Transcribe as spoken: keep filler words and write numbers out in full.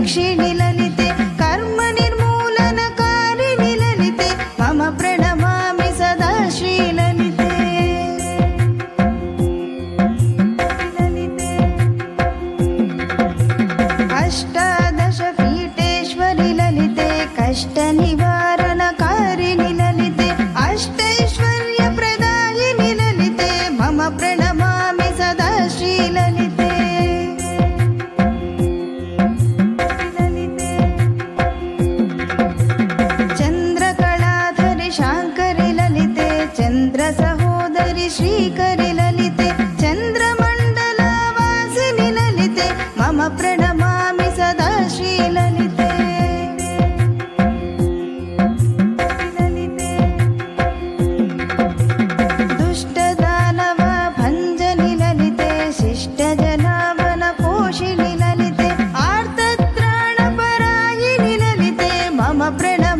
रक्षिणि ललिते कर्म निर्मूलनकारिणि ललिते मम प्रणमामि सदा श्रीललिते अष्टादश पीठेश्वरि ललिते कष्टनिवारणकारिणि ललिते अष्टैश्वर्यप्रदायिनि ललिते मम प्रणमामि सदा श्रीललिते चन्द्रकलाधरि शाङ्करि ललिते चन्द्रसहोदरि श्रीकरि ललिते चन्द्रमण्डलवासिनि ललिते मम प्रणमामि सदा श्रीललिते दुष्टदानव भञ्जनि ललिते शिष्टजनावनपोषिणि ललिते आर्तत्राणपरायिणि ललिते मम प्रणमामि